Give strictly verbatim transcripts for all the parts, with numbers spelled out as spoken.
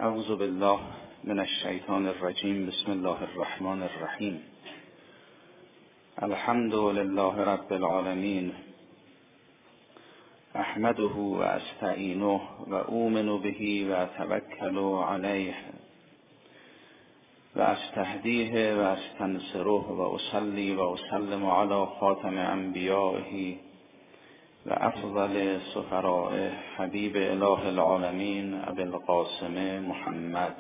اعوذ بالله من الشیطان الرجیم. بسم الله الرحمن الرحیم. الحمد لله رب العالمین. احمده و استعینه و اؤمن به و اتوکل علیه و استهدیه و استنصره و اصلی و اسلم علی خاتم انبیائه و افضل سفراء حبیب اله العالمین ابی القاسم محمد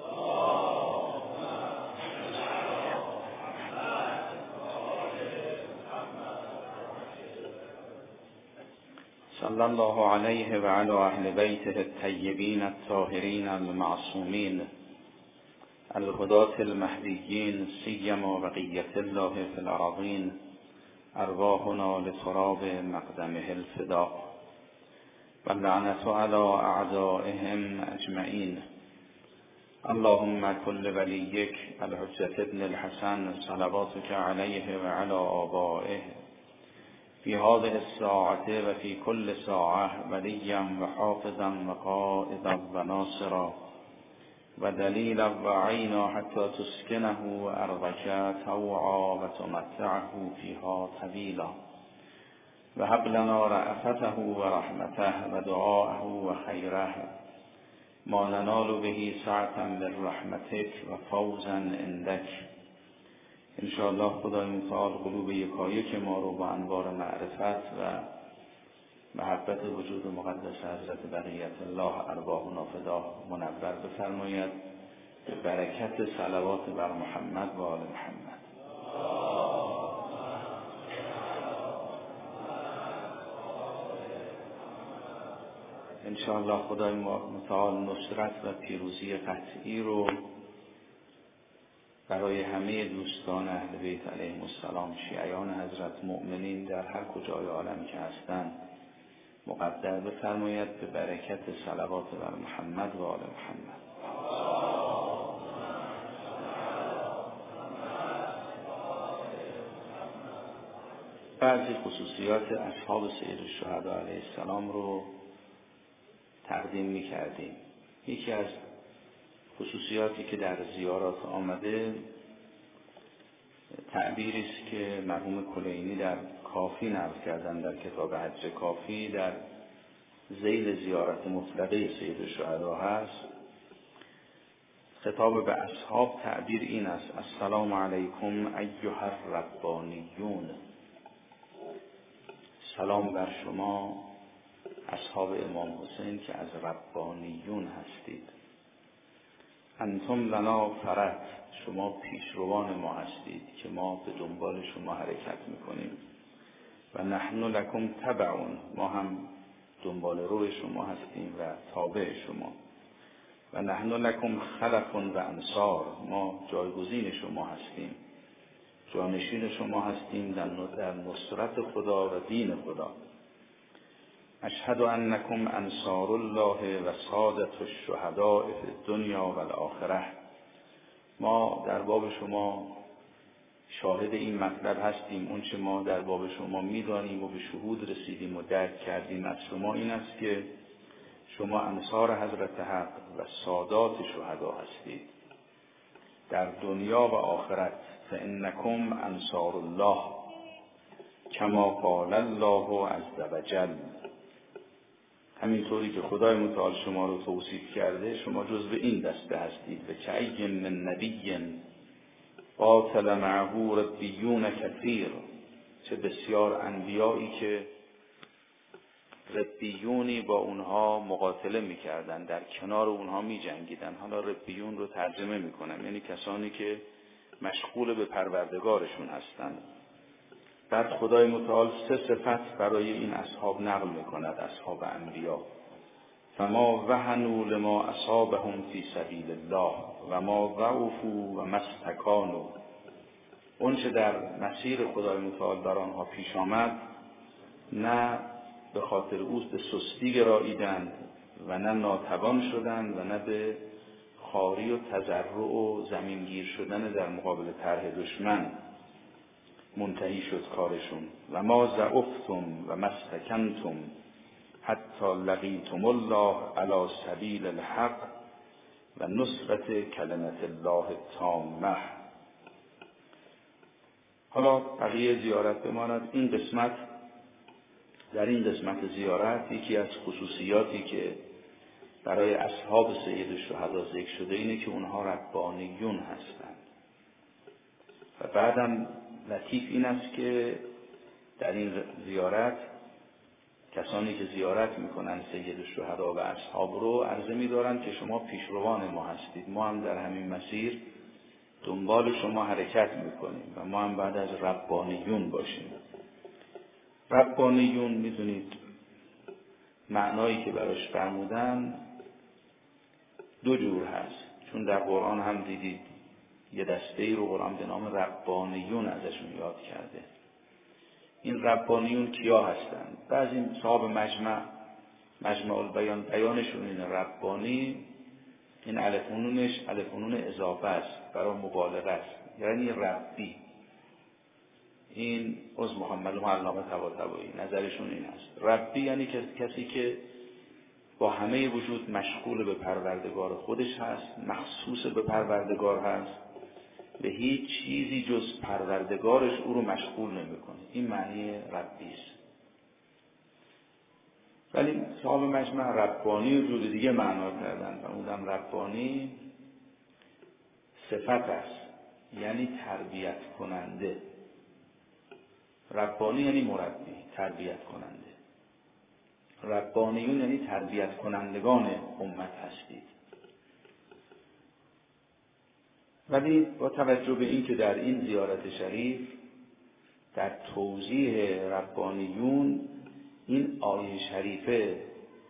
صلی الله علیه و علی اهل بیته الطیبین الطاهرین المعصومین الهداة المهدیین سیما بقیة الله فی الارضین ارواحنا لتراب مقدمه الفدا و لعنت علی اعدائهم اجمعین. اللهم کل ولیک الحجة ابن الحسن صلواتک علیه و علی آبائه فی هذه الساعة و فی کل ساعة ولیا و حافظا و قائدا و ناصرا و دلیلا و عینا حتی تسکنه ارضک طوعا و تمتعه فیها طویلا و هب لنا رأفته و رحمته و دعاءه و خیره ما ننال به سعة من رحمتک و فوزا عندک. انشاءالله خدای متعال قلوب یکایک ما رو با انوار معرفت و محبت وجود مقدس حضرت بقیت الله ارواحنا فدا منور بفرماید به برکت صلوات بر محمد و آل محمد. انشاءالله خدای متعال نصرت و پیروزی قطعی رو برای همه دوستان اهل بیت علیهم السلام، شیعیان حضرت، مؤمنین در هر کجای عالم که هستند مقدر بفرماید به برکت صلوات بر محمد و آل محمد. بعضی خصوصیات اصحاب سید الشهدا علیه السلام رو تقدیم می کردیم. یکی از خصوصیاتی که در زیارات آمده تعبیری است که مرحوم کلینی در کافی نقل کردن در کتاب حج کافی در ذیل زیارت مطلقه سید الشهدا هست. خطاب به اصحاب تعبیر این است: السلام علیکم ایها الربانیون. سلام بر شما اصحاب امام حسین که از ربانیون هستید. انتم لنا فرد، شما پیشروان ما هستید که ما به دنبال شما حرکت میکنیم. و نحن لکم تبعون، ما هم دنبال روی شما هستیم و تابع شما. و نحن لکم خلف و انصار، ما جایگزین شما هستیم، جانشین شما هستیم در نصرت خدا و دین خدا. اشهد انکم انصار الله و سادة الشهداء فی الدنیا و الاخره. ما در باب شما شاهد این مطلب هستیم. اون چه ما در باب شما میدانیم و به شهود رسیدیم و درک کردیم از شما این است که شما انصار حضرت حق و سادات شهدا هستید در دنیا و آخرت. فانکم انصار الله کما قال الله عز وجل. همینطوری که خدای متعال شما رو توصیف کرده، شما جزو این دسته هستید. و کأی من نبی قاتل معه ربیون کثیر. چه بسیار انبیایی که ربیونی با اونها مقاتله میکردن، در کنار اونها میجنگیدن. حالا ربیون رو ترجمه میکنن، یعنی کسانی که مشغول به پروردگارشون هستند. بعد خدای متعال سه صفت برای این اصحاب نقل میکند، اصحاب انبیا. فما وهنوا لما اصابهم فی سبیل الله و ما ضعفوا و ما استکانوا. اون چه در مسیر خدای متعال بر آنها پیش آمد، نه به خاطر او به سستی گراییدند و نه ناتوان شدند و نه به خواری و تضرع و زمینگیر شدن در مقابل طرح دشمن منتهی شد کارشون. و ما ضعفتم و ما استکنتم حتی لقیتم الله علی سبیل الحق و نصرت کلمت الله التامه. حالا بقیه زیارت بماند. این قسمت در این قسمت زیارت یکی از خصوصیاتی که برای اصحاب سید الشهدا ذکر شده اینه که اونها ربانیون هستند. و بعدم لطیف این است که در این زیارت کسانی که زیارت میکنن سید الشهدا و اصحاب رو عرضه میدارن که شما پیشروان ما هستید، ما هم در همین مسیر دنبال شما حرکت میکنیم و ما هم بعد از ربانیون باشیم. ربانیون میدونید معنایی که براش فرمودن دو جور هست، چون در قرآن هم دیدید یه دسته ای رو قرآن به نام ربانیون ازشون یاد کرده. این ربانیون کیا هستند؟ بعضی صاحب مجمع مجمع البیان بیانشون این ربانی، این الف و نونش الف و نون اضافه است برای مبالغه است، یعنی ربی. این از محمد علامه طباطبایی نظرشون این است. ربی یعنی کسی که با همه وجود مشغول به پروردگار خودش هست، مخصوص به پروردگار هست، به هیچ چیزی جز پروردگارش او رو مشغول نمیکنه. این معنی ربی است. ولی صاحب مجمع ربانی و جور دیگه معنا کردن. فرمودن ربانی صفت است، یعنی تربیت کننده. ربانی یعنی مربی، تربیت کننده. ربانیون یعنی تربیت کنندگان امت هستید. ولی با توجه به این که در این زیارت شریف در توضیح ربانیون این آیه شریفه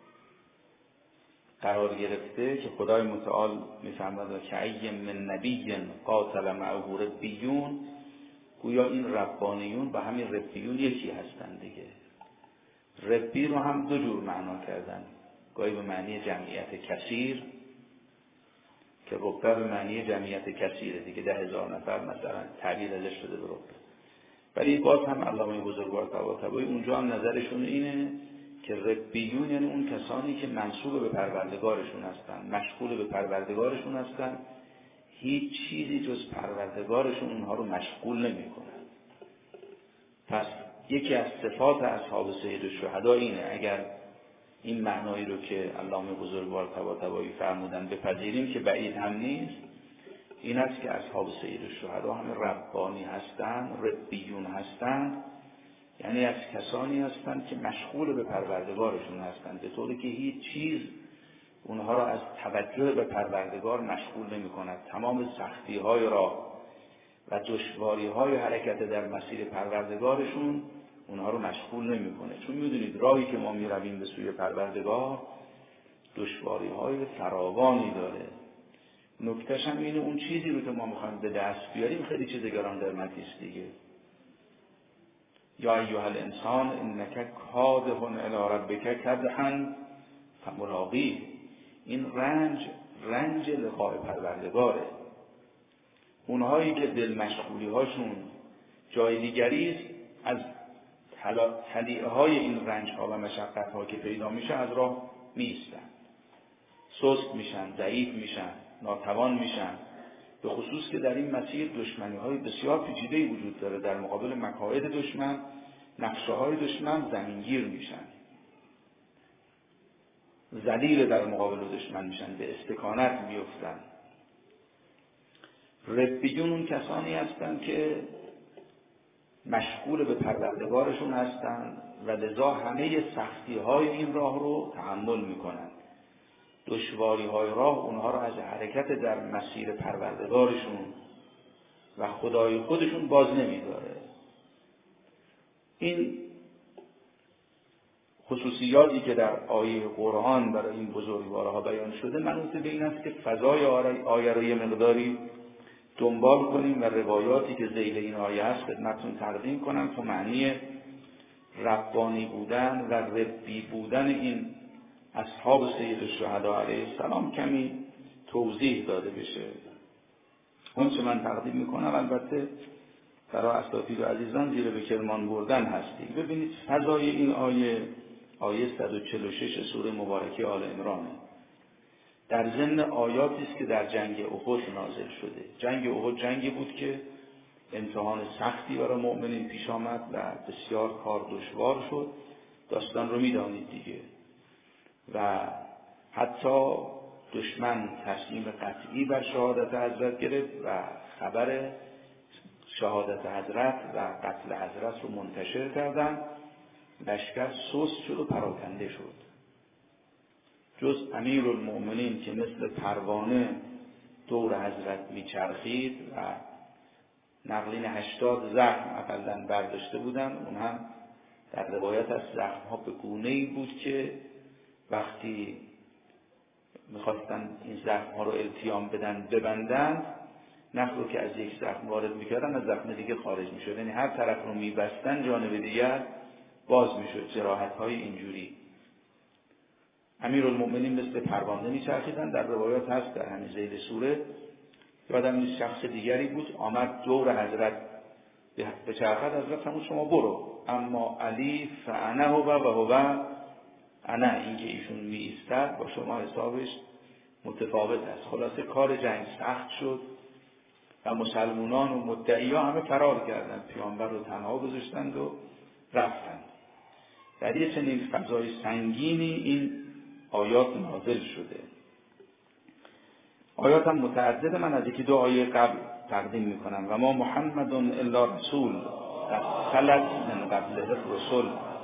قرار گرفته که خدای متعال می‌فرماید که ای من نبی قاتل معه ربیون، گویا این ربانیون با همین ربیون یکی هستند دیگه. ربی رو هم دو جور معنا کردن، گاهی به معنی جمعیت کثیر که ربه به معنی جمعیت کثیره دیگه، ده هزار نفر مثلا تعبیر ازش شده به ربه. ولی باز هم علامه بزرگوار طباطبایی اونجا هم نظرشون اینه که ربیون یعنی اون کسانی که منسوب به پروردگارشون هستن، مشغول به پروردگارشون هستن، هیچ چیزی جز پروردگارشون اونها رو مشغول نمی‌کنه. پس یکی از صفات اصحاب سید الشهدا اینه. اگر این معنایی رو که علامه بزرگوار طباطبایی فرمودن بپذیریم که بعید هم نیست، این است که اصحاب سید الشهدا همه ربانی هستند، ربیون هستند، یعنی از کسانی هستند که مشغول به پروردگارشون هستند، به طوری که هیچ چیز اونها را از توجه به پروردگار مشغول نمی کند. تمام سختی های راه و دشواری های حرکت در مسیر پروردگارشون اونها رو مشغول نمی کنه. چون میدونید راهی که ما می رویم به سوی پروردگار دشواری های فراوانی داره. نکتهش هم اینه اون چیزی رو که ما میخوایم به دست بیاریم خیلی چیز گران قیمتی است دیگه. یا ایها الانسان انک کادح الی ربک کدحا فملاقیه. این رنج رنج لقاء پروردگاره. اونهایی که دل مشغولی هاشون جای دیگری است، از تلیعه های این رنج ها و مشقت ها که پیدا میشه از راه میستن، سست میشن، ضعیف میشن، ناتوان میشن. به خصوص که در این مسیر دشمنی های بسیار پیچیده‌ای وجود داره. در مقابل مکائد دشمن، نقشه های دشمن زمینگیر میشن، ذلیل در مقابل دشمن میشن، به استکانت میفتن. ربیون اون کسانی هستن که مشغول به پروردگارشون هستن و لذا همه سختی های این راه رو تحمل میکنن. دشواری های راه اونها رو از حرکت در مسیر پروردگارشون و خدای خودشون باز نمیداره. این خصوصیاتی که در آیه قرآن برای این بزرگوارها بیان شده منوط به این است که فضای آیه رو یه مقداری دنبال کنیم و روایاتی که ذیل این آیه هست خدمتتون تقدیم کنم تا معنی ربانی بودن و ربی بودن این اصحاب سید الشهدا علیه السلام کمی توضیح داده بشه. اون چه من تقدیم میکنم البته برای اساتید و عزیزان زیر به کرمان بردن هستیم. ببینید فضای این آیه آیه صد و چهل و شش سوره مبارکه آل عمرانه. در ضمن آیاتی است که در جنگ احد نازل شده. جنگ احد جنگی بود که امتحان سختی برای مؤمنین پیش آمد و بسیار کار دشوار شد. داستان رو میدانید دیگه. و حتی دشمن تصمیم قطعی بر شهادت حضرت گرفت و خبر شهادت حضرت و قتل حضرت رو منتشر کردن. لشکر سست شد و پراکنده شد. جز امیرالمؤمنین که مثل پروانه دور حضرت میچرخید و نقلین هشتاد زخم اقلن برداشته بودن. اون هم در روایت از زخم ها به گونه‌ای بود که وقتی میخواستن این زخم ها رو التیام بدن ببندن، نخ رو که از یک زخم وارد میکردن از زخم دیگه خارج میشد. یعنی هر طرف رو میبستن جانب دیگر باز میشد. جراحت های اینجوری. امیرالمؤمنین مثل پرونده میچرخیدن. در روایات هست در همین ذیل سوره یادم نیست شخص دیگری بود آمد دور حضرت به چرخت. حضرت همون شما برو، اما علی فعنه هو و هو انا، این که ایشون می ایستد با شما حسابش متفاوت است. خلاصه کار جنگ سخت شد و مسلمانان و مدعیا همه فرار کردند. پیامبر رو تنها گذاشتند و رفتند. در یه چنین فضای سنگینی این آیات نازل شده. آیات هم متعدده. من از یکی دو آیه قبل تقدیم میکنم. و ما محمد الا رسول قد خلت من قبله الرسل.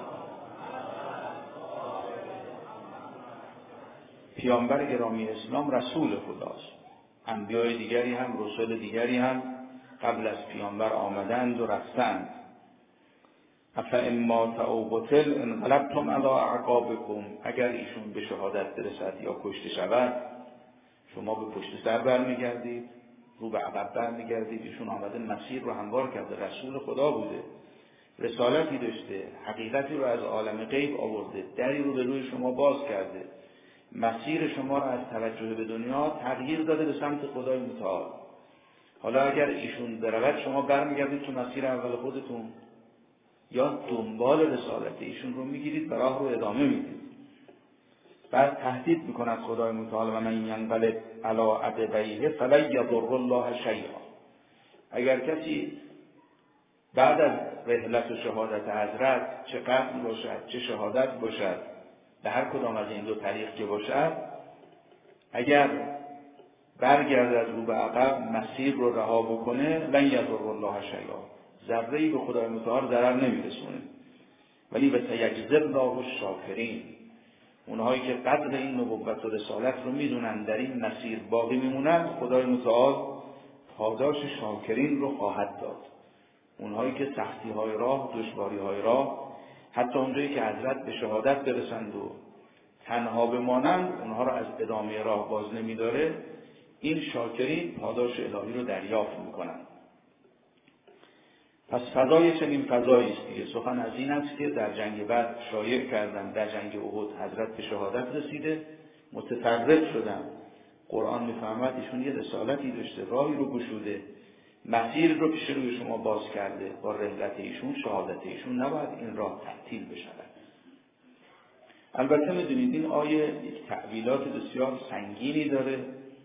پیامبر گرامی اسلام رسول خداست. انبیای دیگری هم رسول دیگری هم قبل از پیامبر آمدند و رفتند. افئن مات او قتل انقلبتم علی اعقابکم. اگر ایشون به شهادت برسد یا کشته شود شما به پشت سر برمیگردید، رو به عقب برمیگردید. ایشون آمده مسیر رو هموار کرده، رسول خدا بوده، رسالتی داشته، حقیقتی رو از عالم غیب آورده، دری رو به روی شما باز کرده، مسیر شما رو از توجه به دنیا تغییر داده به سمت خدای متعال. حالا اگر ایشون برود شما برمیگردید تو مسیر اول خودتون یا دنبال رسالت ایشون رو میگیرید و راه رو ادامه میدید. بعد تهدید میکند خدای متعال و من ینقلب علی عقبیه فلن یضر الله شیئا. اگر کسی بعد از رحلت و شهادت حضرت، چه قتل باشد چه شهادت باشد، به هر کدام از این دو طریق که باشد، اگر برگردد رو به عقب مسیر رو رها بکنه لن یضر الله شیئا، ذره‌ای به خدای متعال ضرر نمیرسونه. ولی به سیجزی الله الشاکرین، اونهایی که قدر این نبوت و رسالت رو میدونن در این مسیر باقی میمونن، خدای متعال پاداش شاکرین رو خواهد داد. اونهایی که سختی های راه، دشواری های راه، حتی اونجایی که حضرت به شهادت برسند و تنها بمانند، اونها رو از ادامه راه باز نمیداره، این شاکرین پاداش الهی رو دریافت میکنن. پس فضای چنین فضایی است دیگه. سخن از این است که در جنگ بعد شایع کردن در جنگ احد حضرت به شهادت رسیده، متفرق شدن. قرآن میفهمد ایشون یه رسالتی داشته، راهی رو گشوده، مسیر رو پیش روی شما باز کرده. با رحلت ایشون، شهادت ایشون نباید این راه تعطیل بشود. البته میدونید این آیه یک تأویلات بسیار سنگینی داره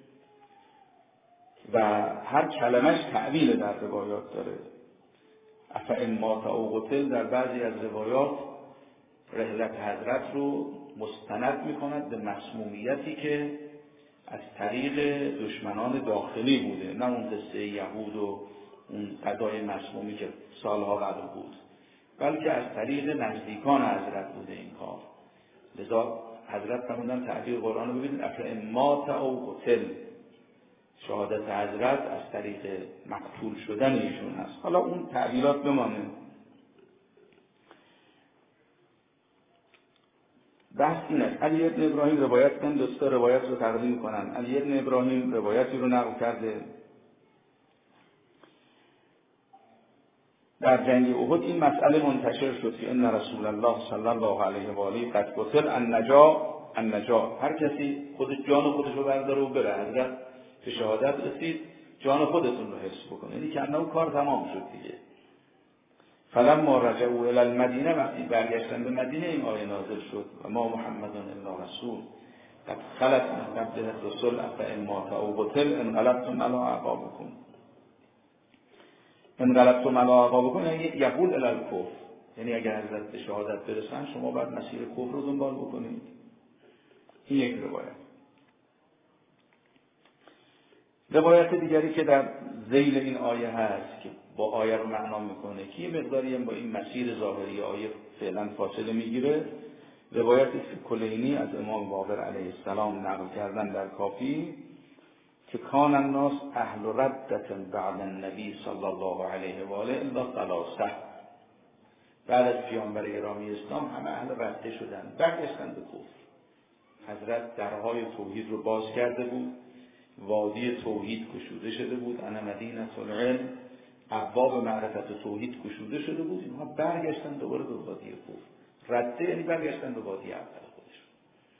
و هر کلمش تأویل در روایات داره. افئن مات او قتل در بعضی از روایات رحلت حضرت رو مستند میکند به مسمومیتی که از طریق دشمنان داخلی بوده، نه اون قصه یهود و اون قضای مسمومی که سالها قبل بود، بلکه از طریق نزدیکان حضرت بوده این کار. لذا حضرت فرمودن تعبیر قرآن رو ببینید افئن مات او قتل، شهادت حضرت از طریق مقتول شدن ایشون هست. حالا اون تعبیرات بمانه. بحث اینه. علی ابن ابراهیم روایت کن، دوستا روایت رو تقدیم کنن. علی ابن ابراهیم روایتی رو نقل کرده در جنگ احد این مسئله منتشر شد که ان رسول الله صلی الله علیه و آله قد قتل النجا النجا، هر کسی خودش جان خودش رو برداره و بره. حضرت به شهادت رسید، جان خودتون رو حفظ بکنه. یعنی که انه کار تمام شد دیگه. فلما رجعوا الی المدینه، وقتی برگشتن به مدینه این آیه نازل شد و ما محمد الا رسول قد خلت من قبلها الرسل افإن مات او قتل انقلبتم علی اعقابکم. انقلبتم علی اعقابکم یعنی یقول الی الکفر، یعنی اگر حضرت به شهادت برسن شما باید مسیر کفر رو دنبال بکنید. این یک روایت. روایت دیگری که در ذیل این آیه هست که با آیه رو معنا میکنه که یه مقداری هم با این مسیر ظاهری آیه فعلا فاصله میگیره، روایت کلینی از امام باقر علیه السلام نقل کردن در کافی که کان الناس اهل ردت بعد النبی صلی الله علیه و آله الا ثلاثه، بعد از پیامبر گرامی اسلام همه اهل رده شدن، برگشتن به کفر. حضرت درهای توحید رو باز کرده بود، وادی توحید گشوده شده بود، انا مدینه العلم، ابواب معرفت و توحید گشوده شده بود، اینها برگشتن دوباره به وادی کفر. رده یعنی برگشتن به وادی اول خودشون.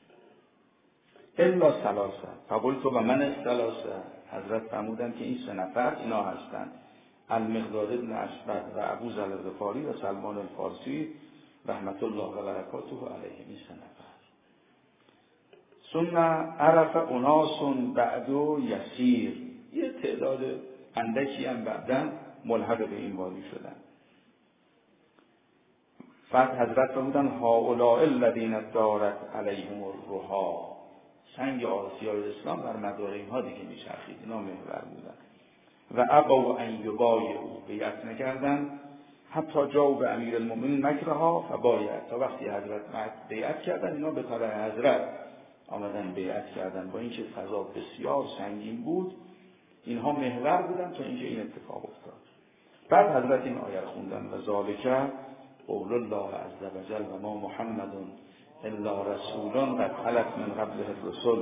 الا ثلاثه فقلت و من الثلاثه، حضرت فرمودن که این سه نفر اینا هستند: المقداد ابن اسود و ابو ذر الغفاری و سلمان الفارسی رحمت الله و برکاته علیهم. این سه نفر. ثم عرف اناس بعد یسیر، یه تعداد اندکی هم بعدن ملحق به این وادی شدن. بعد حضرت فرمودن هؤلاء الذین دارت علیهم الرها، سنگ آسیای اسلام بر مدار اینها دیگه میچرخید، اینا محور بودن. و ابوا ان یبایعوا، بیعت نکردن حتی جاءوا به امیر المؤمنین مکرها فبایع، تا وقتی حضرت بیعت کردن اینا به طرح حضرت آمدن بیعت کردن. با اینکه فضا بسیار سنگین بود اینها محور بودن تا اینکه این اتفاق افتاد. بعد حضرت این آیه خوندن و ذالک قول الله عز وجل و ما محمد الا رسول قد خلت من قبله الرسل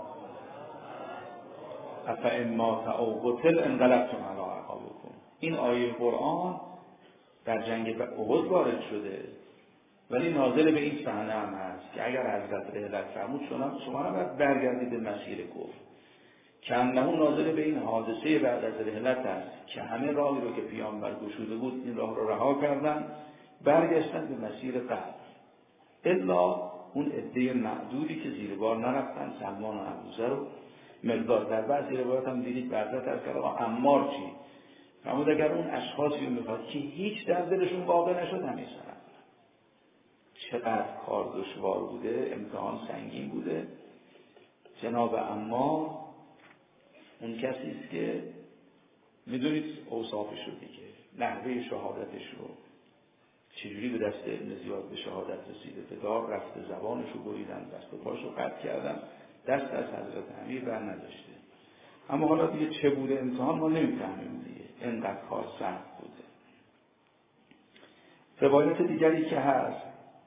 افإن مات او قتل انقلبتم علی اعقابکم. این آیه قرآن در جنگ احد وارد شده ولی نازل به این صحنه هم هست که اگر حضرت رحلت فرمود شما شما را باید برگردید به مسیر کفر. که انه نازل به این حادثه بعد از رحلت است که همه راهی رو که پیامبر گشوده بود این راه رو رها کردن، برگشتن به مسیر قبل، الا اون عده معدودی که زیر بار نرفتن، سلمان و ابوذر و مقداد. در بعضی روایات هم دیدید بعضت از کرد آقا عمار چی؟ فرمود اگر اون اشخاصی رو میخواد که هیچ در دلشون واقع نشد همیشه رفتن. چقدر کار دشوار بوده، امتحان سنگین بوده. جناب عمار اون کسی است که میدونید اوصافش رو دیگه، نحوه شهادتش رو چجوری به دست ابن زیاد به شهادت رسیده، به دار رفته، زبانش رو بریدن، دست و پاش رو قطع کردن، دست از حضرت امیر بر نداشته. اما حالا دیگه چه بوده امتحان ما نمیفهمیم دیگه، اینقدر کار سخت بوده. روایت دیگری که هست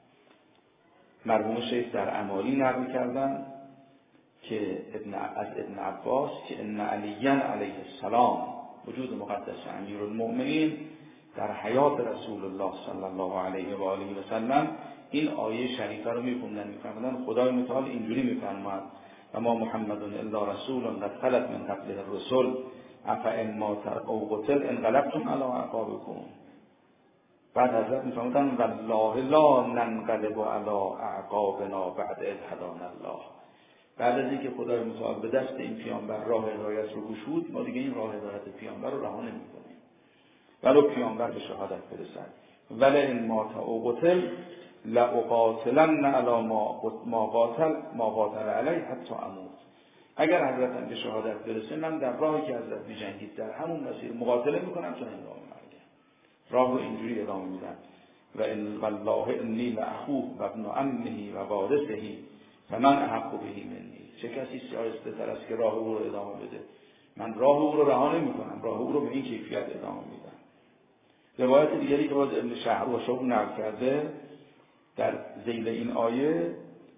مرحوم شیخ در اعمالی نقل کردن که ابن از ابن عباس که ان علی علیه السلام وجود مقدس امیرالمؤمنین در حیات رسول الله صلی الله علیه و آله و سلم این آیه شریفه رو میخوندن، میفرمودن خدای متعال اینجوری میفرماید و ما محمد الا رسول قد خلت من قبله الرسل افإن مات او قتل انقلبتم علی اعقابکم. بعد حضرت میفرمودن والله لا ننقلب علی اعقابنا بعد اذ هدانا الله. بعد از اینکه خدای متعال به دست این پیامبر راه هدایت رو گشود، ما دیگه این راه هدایت پیامبر رو رها نمی‌کنیم ولو پیامبر به شهادت برسد. ولی این مات او قتل لاقاتلن علی ما قاتل ما قاتل علیه حتی اموت. اگر حضرت به شهادت برسه من در راهی که حضرت می‌جنگید در همون مسیر مقاتله می‌کنم تا هنگام مرگ. راه رو اینجوری ادامه میدن و ان والله انی لاخوه و ابن عمه و وارثه فمن احق به منی. چه کسی شایسته تر است که راه او رو ادامه بده؟ من راه او رو رها نمی‌کنم، راه او رو به این کیفیت ادامه میدم. روایت دیگری که باز ابن شهر و شوق نقل کرده در ذیل این آیه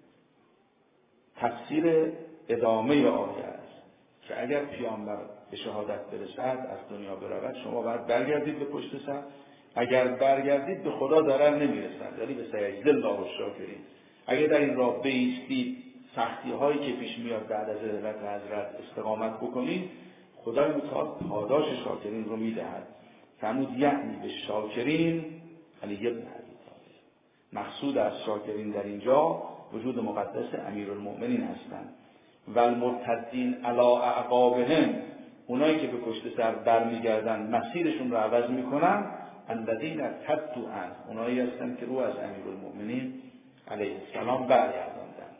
تفسیر ادامه آیه است که اگر پیامبر به شهادت برسد از دنیا برود شما باید برگردید به پشت سر، اگر برگردید به خدا ضرر نمیرسد ولی به سیجد الله الشاکرین. اگر در این راه بایستید سختی هایی که پیش میاد بعد از رحلت حضرت استقامت بکنید، خدای متعال پاداش شاکرین رو میدهد. فرمود یعنی به شاکرین علی ابن ابی طالب، مقصود از شاکرین در اینجا وجود مقدس امیرالمؤمنین هستند. و المرتدین علی اعقابهم، اونایی که به پشت سر برمیگردن مسیرشون رو عوض میکنن، الذین ارتدوا عنه، اونایی هستن که رو از امیرالمؤمنین علیه السلام برگرداندن.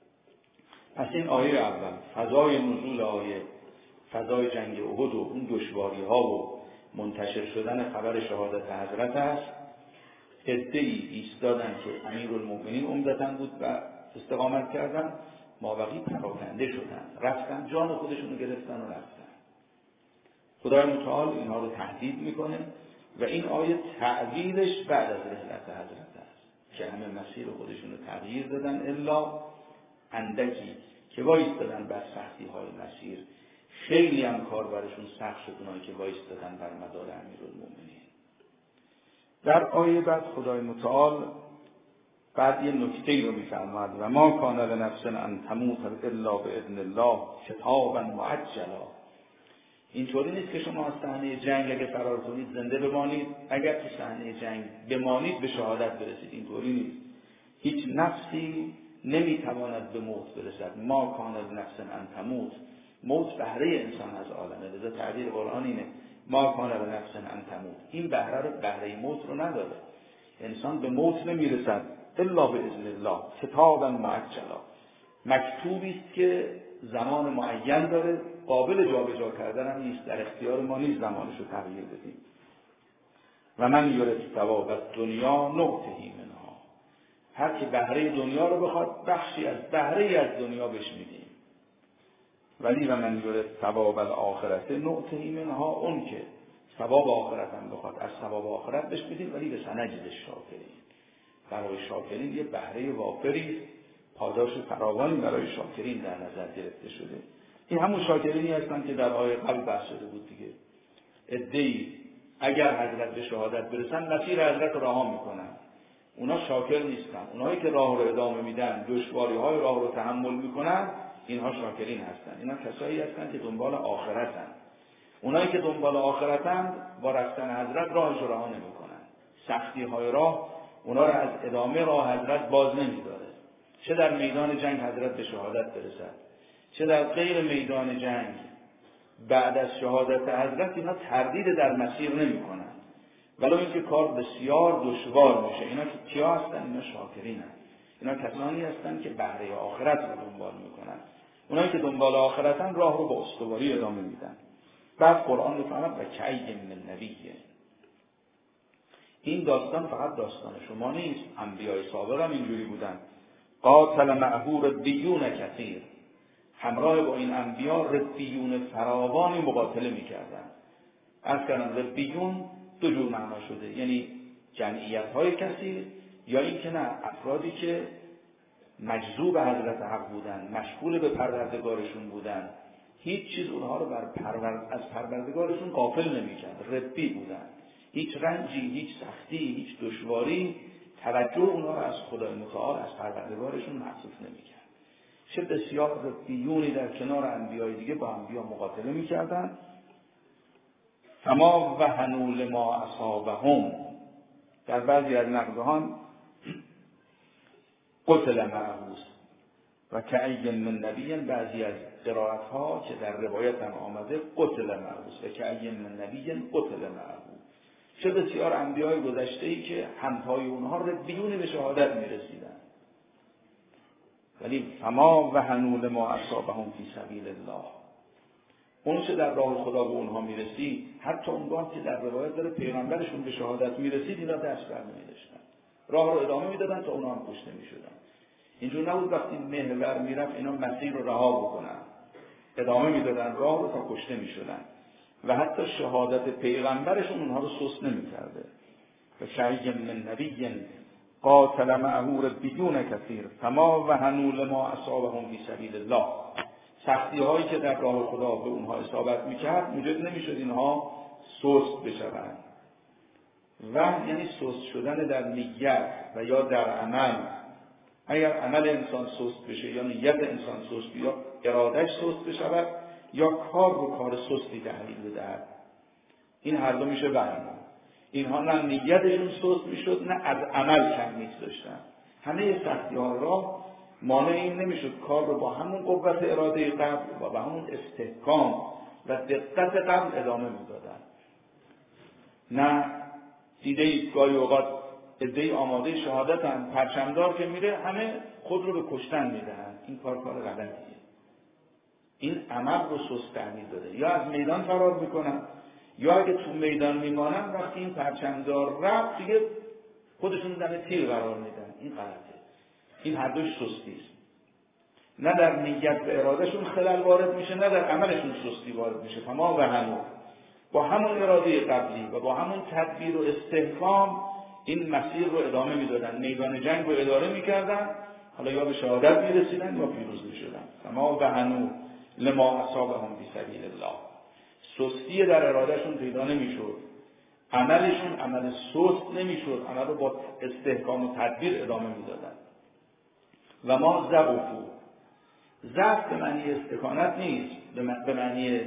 پس این آیه اول فضای نزول آیه، فضای جنگ احد و اون دشواری ها و منتشر شدن خبر شهادت حضرت است. عده‌ای ایستادن که امیرالمؤمنین عمدتاً بود و استقامت کردن، مابقی پراکنده شدن، رفتن جان خودشون رو گرفتن و رفتن. خدای متعال اینها رو تهدید میکنه و این آیه تعبیرش بعد از رحلت حضرت است که همه مسیر خودشون رو تغییر دادن الا اندکی که وایستادن بر سختی های مسیر. خیلی هم کار برشون سخت شد اونایی که وایستادن بر مدار امیرالمؤمنین. در آیه بعد خدای متعال بعد یه نکته رو میفرماد و ما کان لنفس ان تموت الا باذن الله کتابا معجلا. اینطوری نیست که شما از صحنه جنگ اگه فرار کنید زنده بمانید، اگر تو صحنه جنگ بمانید به شهادت برسید. اینطوری نیست. هیچ نفسی نمیتواند به موت برسد. ما کان لنفس ان تموت، موت بهره انسان از عالمه. لذا تعبیر قرآن اینه ما کان لنفس ان تموت. این بهره رو، بهره موت رو نداره. انسان به موت نمیرسد الا باذن الله کتابا معجلا. مکتوبی است که زمان معین داره، قابل جابجا کردن هم نیست، در اختیار ما نیست زمانش رو تغییر بدیم. و من یرید ثواب الدنیا نؤتهی منها، هر کی بهره دنیا رو بخواد بخشی از بهره از دنیا بهش میدیم. ولی و من یرید ثواب الاخرت نؤتهی منها، اون که ثواب آخرت هم بخواد از ثواب آخرت بهش میدیم، ولی به سنجد شاکرین، برای شاکرین یه بهره وافری، پاداش فراوانی برای شاکرین در نظر گرفته شده. این همون شاکرینی هستن که در آیه قبل بحث شده بود دیگه. عده‌ای اگر حضرت به شهادت برسن مسیر حضرت رو رها میکنن، اونا شاکر نیستن. اونایی که راه رو ادامه میدن، دشواری های راه رو تحمل میکنن، اینها شاکرین هستن. اینا کسایی هستن که دنبال آخرتن. اونایی که دنبال آخرتن با رفتن حضرت راهش رو رها نمیکنن. سختی های راه اونا رو از ادامه راه حضرت باز نمیداره. چه در میدان جنگ حضرت به شهادت برسد، چه در غیر میدان جنگ بعد از شهادت حضرت، اینا تردید در مسیر نمی کنن. ولو اینکه کار بسیار دشوار میشه. اینا که کیا هستن؟ اینا شاکرین هستن. اینا کسانی هستن که بهره آخرت رو دنبال میکنن. اونایی که دنبال آخرتن راه رو با استواری ادامه میدن. بعد قرآن میفرماد و کأی من نبی. این داستان فقط داستان شما نیست، انبیای سابق هم اینجوری بودن. قاتل معه ربیون کثیر، همراه با این انبیا ربیون فراوانی مقاتله میکردن. از کردن ربیون دو جور معنا شده، یعنی جمعیت های کثیر، یا این که نه، افرادی که مجذوب حضرت حق بودن، مشغول به پروردگارشون بودن، هیچ چیز اونها رو بر پرور... از پروردگارشون غافل نمیکرد، ربی بودن. هیچ رنجی، هیچ سختی، هیچ دشواری توجه اونها رو از خدای متعال، از پروردگارشون محسوس نمیکرد. چه بسیار ربیونی در کنار انبیای دیگه با انبیا مقاتله میکردن. فما وهنوا لما اصابهم، در بعضی از نقل‌ها قتل معه و کأی من نبی، بعضی از قرائت‌ها که در روایت هم آمده قتل معه و کأی من نبی قتل معه. چه بسیار انبیای گذشته‌ای که همتای اونها ربیون به شهادت میرسیدن، ولی فما وهنوا لما اصابهم فی سبیل الله، اون چه در راه خدا به اونها میرسید، حتی اونگاه که در روایت داره پیغمبرشون به شهادت میرسید، اینا دست بر نمی‌داشتن، راه رو ادامه میدادن تا اونها هم کشته میشدن. اینجور نبود وقتی محور میرفت اینا مسیر رو رها بکنن، ادامه میدادن راه رو تا کشته میشدن و حتی شهادت پیغمبرشون اونها رو سست نمی‌کرده. و کأی من نبی قاتل معه ربیون کثیر فما وهنوا لما اصابهم فی سبیل الله، سختی هایی که در راه خدا به اونها اصابت میکرد موجب نمیشد اینها سست بشوند. وهن یعنی سست شدن در نیت و یا در عمل. اگر عمل انسان سست بشه یا نیت انسان سست، یا ارادش سست بشود، یا کار رو کار سستی تحویل بدهد، این هر دو میشه وهن. اینها نه نیتشون سست میشد، نه از عمل کم نیست داشتن. همه سختی ها را مانع این نمیشد کار رو با همون قوت اراده قبل و با همون استحکام و دقت قبل ادامه میدادن. نه دیده اید گاهی اوقات عده‌ای آماده شهادت هم پرچمدار که میره همه خود رو به کشتن میدهن. این کار کار غلطیه. این عمل رو سست تعمیل داده. یا از میدان فرار میکنن یا اگه تو میدان میمانن وقتی این پرچمدار رفت دیگه خودشون دم تیر قرار میدن. این غلطه. این هر دوش سستی است. نه در نیت و ارادهشون خلل وارد میشه نه در عملشون سستی وارد میشه. فما و همون با همون اراده قبلی و با همون تدبیر و استحکام این مسیر رو ادامه میدادن، میدان جنگ رو اداره میکردن، حالا یا به شهادت میرسیدن یا پیروز میشدن. فما و همون لما اصابهم فی سبیل الله. سستی در ارادهشون پیدا نمیشد، عملشون عمل سست نمیشد، عمل رو با استحکام و تدبیر ادامه میدادن. و ما ضعفوا، ضعف به معنی استکانت نیست، به معنی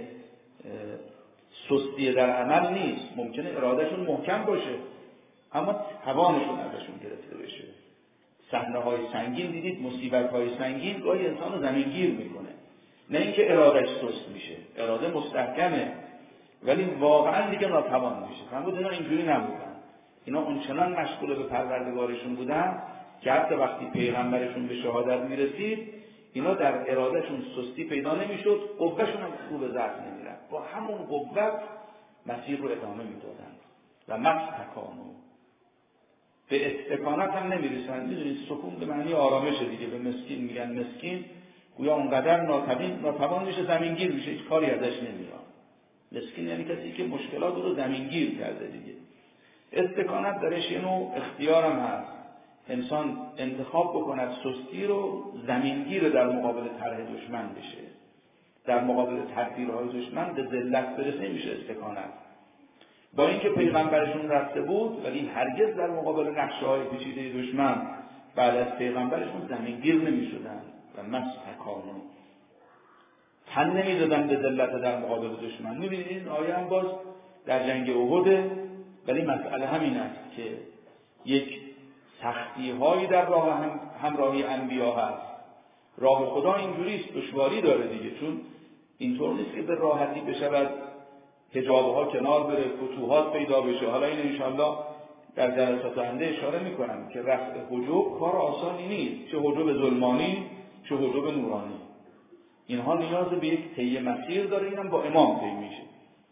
سستی در عمل نیست. ممکنه ارادهشون محکم باشه اما توانشون ازشون گرفته بشه. صحنه های سنگین دیدید، مصیبت های سنگین گاهی انسان رو زمینگیر میکنه. نه اینکه ارادهش سست میشه، اراده مستحکمه ولی واقعا دیگه ناتوان میشه. فرمود اینا اینجوری نبودن. اینا اونچنان مشغول به پروردگارشون بودن که حتی وقتی پیغمبرشون به شهادت میرسید اینا در ارادهشون سستی پیدا نمیشد، قوهشون هم رو به ضعف نمیرفت. با همون قوت مسیر رو ادامه میدادن. و مستکانو، به استکانت هم نمیرسن. میدونید سکون به معنی آرامشه دیگه. به مسکین میگن مسکین، گویا اونقدر ناتوان ناتوان میشه، زمینگیر میشه، هیچ کاری ازش نمیاد. مسکین یعنی کسی که مشکلات رو زمینگیر کرده دیگه. استکانت درش یه نوع اختیار هم هست. انسان انتخاب بکند سستی رو، زمینگیر در مقابل طرح دشمن بشه، در مقابل تدبیرهای دشمن به ذلت برسه، میشه استکانت. با اینکه پیغمبرشون رفته بود ولی هرگز در مقابل نقشه‌های پیچیده دشمن بعد از پیغمبرشون زمینگیر نمی‌شدن. و مستکانو، تن نمی‌دادن به ذلت در مقابل دشمن. می‌بینید این آیه هم باز در جنگ احد، ولی مسئله همین است که یک سختی‌هایی در راه هم همراهی انبیا هست. راه خدا اینجوری است، دشواری داره دیگه، چون اینطور نیست که به راحتی بشود حجابها کنار بره، فتوحات پیدا بشه. حالا این انشاءالله در جلسات آینده اشاره میکنم که رفع حجاب کار آسانی نیست، چه حجاب ظلمانی چه حجاب نورانی. اینها نیاز به یک طی مسیر داره، اینم با امام طی میشه.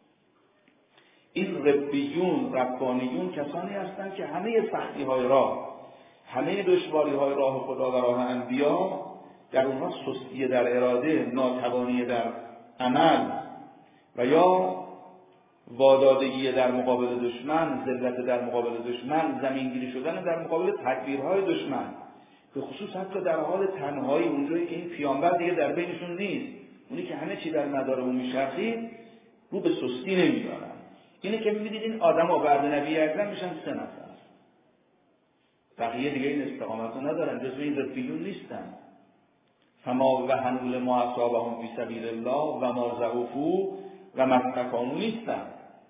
این ربیون، ربانیون کسانی هستند که همه سختی های راه، همه دشواری های راه خدا و راه انبیا در اونها سستی در اراده، ناتوانی در عمل و یا وادادگی در مقابل دشمن، ذلت در مقابل دشمن، زمینگیری شدن در مقابل تدبیرهای دشمن، به خصوص حتی در حال تنهایی، اونجایی که این پیامبر دیگه در بینشون نیست، اونی که همه چی در مدار اون میچرخید، رو به سستی نمیدارن. اینه که میبینید این آدم‌ها بعد نبی اکرم میشن سه نفر، بقیه دیگه این استقامت رو ندارن، جزو این رفیقون نیستن. فما وهنوا لما اصابهم فی سبیل الله و ما ضعفوا و ما استکانوا نیستن.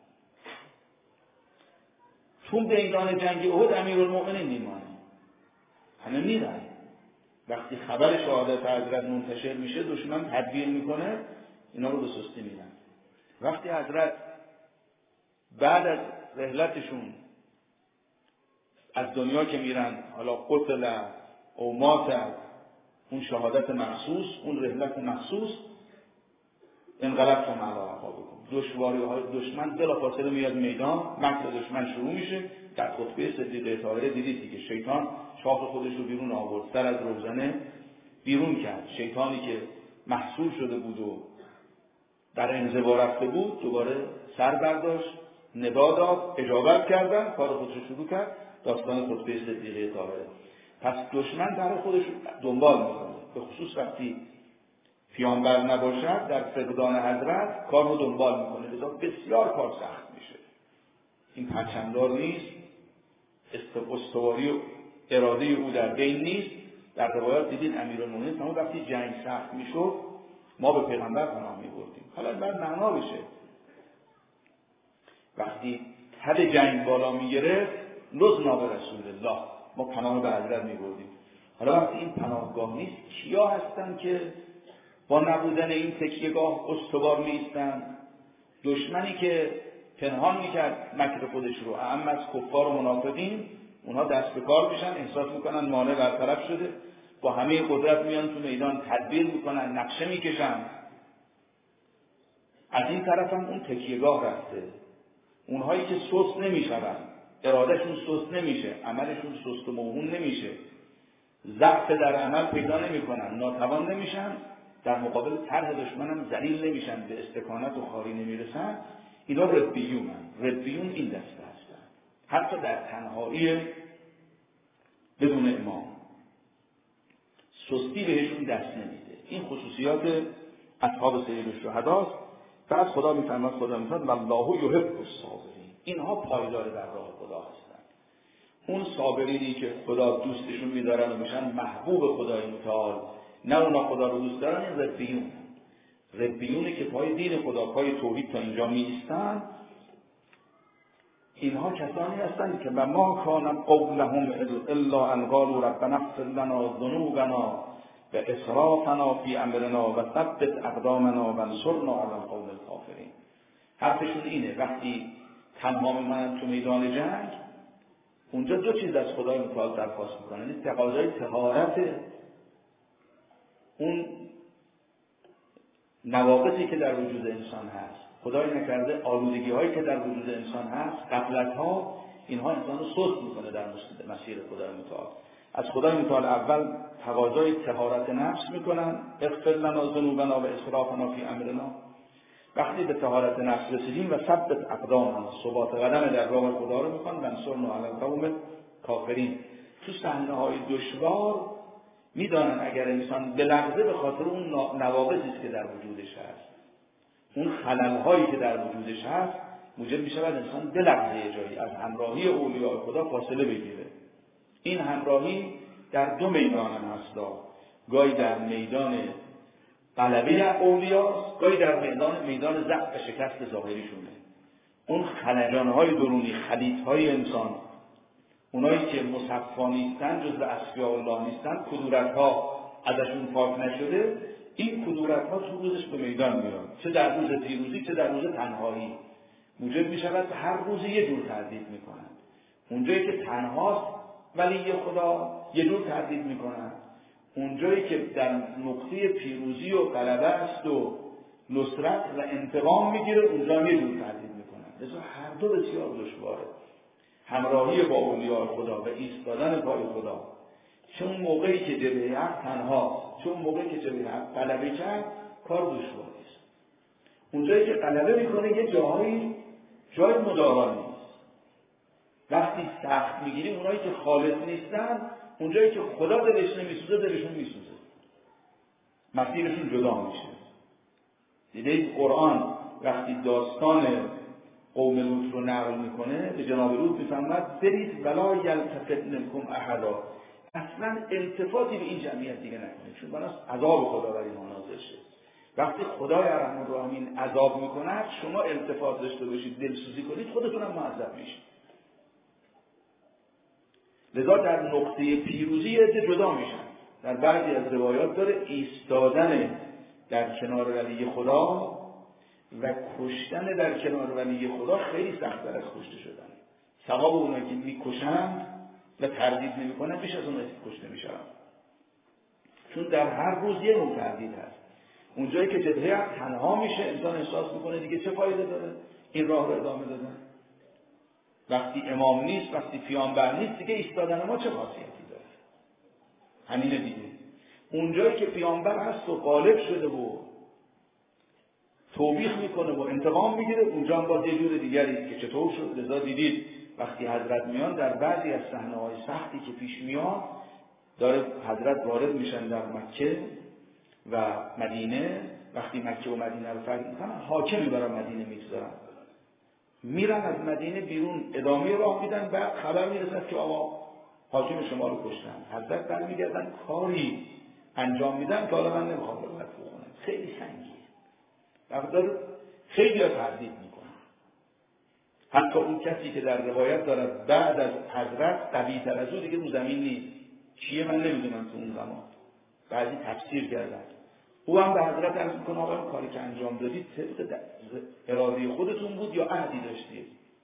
چون میدان جنگ احد امیرالمؤمنین میمانه، همه میرن. وقتی خبر شهادت حضرت منتشر میشه دشمن تدبیر میکنه، اینا رو به سستی میدن. وقتی حضرت بعد از رحلتشون از دنیا که میرن، حالا قتل او مات، اون شهادت مخصوص، اون رحلت مخصوص، انقلبتم علی اعقابکم، دشواری های دشمن بلافاصله میاد میدان، مکر دشمن شروع میشه. در خطبه صدیقه طاهره دیدید دیگه، شیطان شاخ خودش رو بیرون آورد، سر از روزنه بیرون کرد. شیطانی که محصور شده بود و در انزوا رفته بود دوباره سر برداشت، ندا داد، اجابت کردن، کار خودش رو شروع کرد. داستان خطبه صدیقه طاهره. پس دشمن برای خودش دنبال میکنه، به خصوص وقتی پیامبر نباشد در فقدان حضرت کار رو دنبال میکنه، لذا بسیار کار سخت میشه. این پرچمدار نیست، استواری و اراده او در بین نیست. در روایات دیدین امیرالمومنین فرمود وقتی جنگ سخت میشد ما به پیغمبر پناه میبردیم. حالا بعد معنا بشه، وقتی حد جنگ بالا میگرفت لزنا به رسول الله، ما پناه به حضرت میبردیم. حالا وقتی این پناهگاه نیست، کیا هستن که با نبودن این تکیهگاه استوار نیستن؟ دشمنی که پنهان میکرد مکر خودش رو، اعم از کفار و منافقین، اونها دست به کار میشن، احساس میکنن مانع برطرف شده، با همه قدرت میان تو میدان تدبیر میکنن، نقشه میکشن. از این طرف هم اون تکیهگاه رفته، اونهایی که سست نمیشن، ارادهشون سست نمیشه، عملشون سست و موهوم نمیشه، ضعف در عمل پیدا نمیکنن، ناتوان نمیشن، در مقابل طرح دشمن هم ذلیل نمیشن، به استکانت و خاری نمیرسن. اینا ربیونن. ربیون این دسته هستن، حتی در تنهایی بدون امام سستی بهشون دست نمیده. این خصوصیات اصحاب سید الشهداست. بعد خدا میفرماد، خدا میفرماد والله یحب الصابرین، اینها پایدار در راه خدا هستند. اون صابرینی که خدا دوستشون می‌دارن و میشن محبوب خدای متعال، نه اونا خدا رو دوست دارن، این ربیون. ربیونی که پای دین خدا، پای توحید تا اینجا می‌ایستن، اینها کسانی هستند که ما کان قولهم الا ان قالوا ربنا اغفر لنا ذنوبنا و اسرافنا فی امرنا و ثبت اقدامنا و انصرنا علی القوم الکافرین. حرفشون اینه وقتی تنها میمونن تو میدان جنگ، اونجا دو چیز از خدای متعال درخواست میکنن. این تقاضای طهارت، اون نواقصی که در وجود انسان هست، خدای نکرده آلودگی هایی که در وجود انسان هست، غفلت ها، اینها انسان رو سست میکنه در مسیر خدای متعال. از خدای متعال اول تقاضای طهارت نفس میکنن، اغفر لنا ذنوبنا و اسرافنا فی امرنا. وقتی به طهارت نفس رسیدیم و ثبت اقدامنا، ثبات قدم در راه خدا رو میخوان، و انصرنا علی القوم کافرین. تو صحنه های دشوار میدانن اگر انسان به لحظه به خاطر اون نواقصی که در وجودش هست، اون خلل‌هایی که در وجودش هست، موجب میشود انسان به لحظه جایی از همراهی اولیاء خدا فاصله بگیره. این همراهی در دو میدان هم هست، گاهی در میدان غلبه اولیاست، گاهی در میدان میدان ضعف و شکست ظاهریشونه. اون خلجان‌های درونی، خلیط‌های انسان، اونایی که مصفا نیستن، جزو اصفیاء الله نیستن، کدورت‌ها ازشون پاک نشده، این کدورت‌ها تو روزش به میدان میاد، چه در روز پیروزی چه در روز تنهایی. موجب میشود هر روز یه جور تردید میکنند. اونجایی که تنهاست ولی خدا یه جور تردید میکنند، اونجایی که در نقطه پیروزی و غلبه است و نصرت و انتقام میگیره، اونجا یه جور تردید میکنند. لذا هر دو بسیار دشواره. همراهی با اولیاء خدا و ایستادن پای خدا، چون موقعی که جبهه حق تنهاست، چون موقعی که جبهه حق غلبه کرد، کار دشواری است. اونجایی که غلبه میکنه یه جاهایی جای مدارا نیست. وقتی سخت میگیریم، اونایی که خالص نیستن، اونجایی که خدا دلش نمیسوزه دلشون میسوزه، مسیرشون جدا میشه. دیدید قرآن وقتی داستان قوم لوط رو نقل میکنه، به جناب لوط میفرماد برید ولا یلتفت منکم احد، اصلا التفاتی به این جمعیت دیگه نکنید، چون بناست عذاب خدا بر اینها نازل شه. وقتی خدای ارحم الراحمین عذاب میکند، شما التفات داشته باشید، دلسوزی کنید، خودتون هم معذب میشید. لذا در نقطه پیروزی عده جدا میشن. در بعضی از روایات داره ایستادن در کنار ولی خدا و کشتن در کنار ولی خدا خیلی سخت‌تر از کشته شدن. ثواب اونایی که میکشند و تردید نمیکنن بیش از اونایی که کشته میشن، چون در هر روز یه نوع تردید هست. اونجایی که جبهه تنها میشه، انسان احساس میکنه دیگه چه فایده داره این راه رو ادامه دادن. وقتی امام نیست، وقتی پیامبر نیست، دیگه ایستادن ما چه خاصیتی داره؟ همینه دیگه. اونجایی که پیامبر هست و غالب شده و توبیخ میکنه و انتقام میگیره، اونجا هم باز یه جور دیگری که چطور شد. لذا دیدید وقتی حضرت میان در بعضی از صحنه‌های سختی که پیش میاد، داره حضرت وارد میشن در مکه و مدینه. وقتی مکه و مدینه رو فتح میکنن، حاکمی برای مدینه میگذارن، میرن از مدینه بیرون، ادامه راه میدن، بعد خبر میرسد که آقا حاکم شما رو کشتن. حضرت برمیگردن کاری انجام میدن که حالا من نمیخوام رو بکنم، خیلی سنگیه. داره خیلی ها تردید میکنن. حتی اون کسی که در روایت دارد بعد از حضرت قوی تر از او دیگه رو زمین نیست، کیه من نمیدونم تو اون زمان، بعضی تفسیر کردن. او هم به حضرت عرض میکنه آقا این کاری که انجام دادید طبق اراده خودتون بود یا عهدی داشتید؟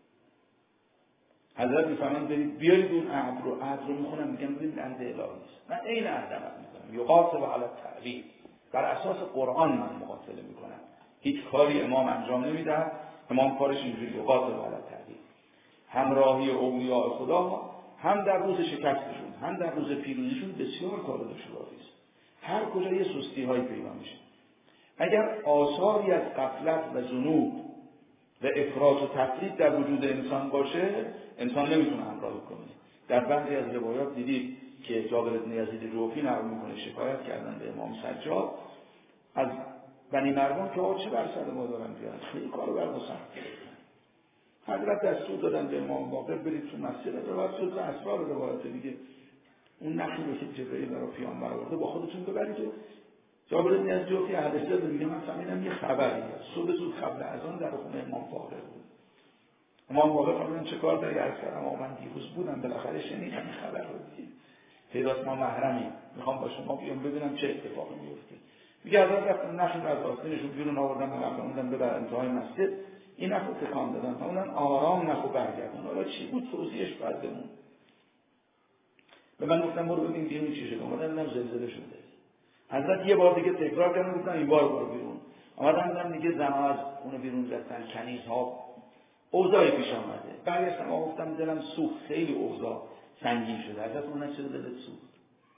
حضرت میفهمن برید بیارید اون عهد رو، عهد رو میخونم میگم ببین عهد الهی است، من عین عهد عمل میکنم، یقاتل علی التعویل، بر اساس قرآن من مقاتله میکنم، هیچ کاری امام انجام نمیدهد، امام کارش اینجوری یقاتل علی التعویل. همراهی اولیاء خدا هم در روز شکستشون هم در روز پیروزیشون بسیار کار دشواری است. هر کجا یه سستی های پیدا میشه. اگر آثاری از غفلت و ذنوب و افراط و تفرید در وجود انسان باشه، انسان نمیتونه همراهی کنه. در بعضی از روایات دیدید که جابر بن یزید جوفی نقل میکنه شکایت کردن به امام سجاد از بنی مروان که آقا چه بر سر ما دارن بیارن، خیلی کارو بر ما سخت گرفتن. حضرت دستور دادن به امام باقر برید تو مسجد، روایت شد اسرار روایت دیگه، اون نخی رو که جبرئیل برای پیامبر آورده با خودتون ببرید. و جابر بن یزید جوفی اهل سر میگه من فهمیدم یه خبری صبح زود قبل از آن در خونه امام باقر بود. امام باقر فرمودن چه کار داری؟ عرض کردم آقا من دیروز بودم بالاخره شنیدم این خبر رو دیگه، پیداست ما محرمیم، میخوام با شما بیام ببینم چه اتفاقی میفته. میگه حضرت رفتن نخی رو از آستینشون بیرون آوردن و رفتن ببر انتهای مسجد، این نخو تکان دادن، فرمودن آرام نخو برگردون. حالا چی بود توضیحش بعد بمون. به من گفتم برو ببین بیرون چی شده، اومدن دیدم زلزله شده. حضرت یه بار دیگه تکرار کردن گفتن این بار برو بیرون. اومدن دیدم دیگه زنها از خونه بیرون رفتن، کنیزها، اوضاعی پیش آمده. برگشتم گفتم دلم سوخت، خیلی اوضاع سنگین شده. حضرت اون چه دلت سوخت؟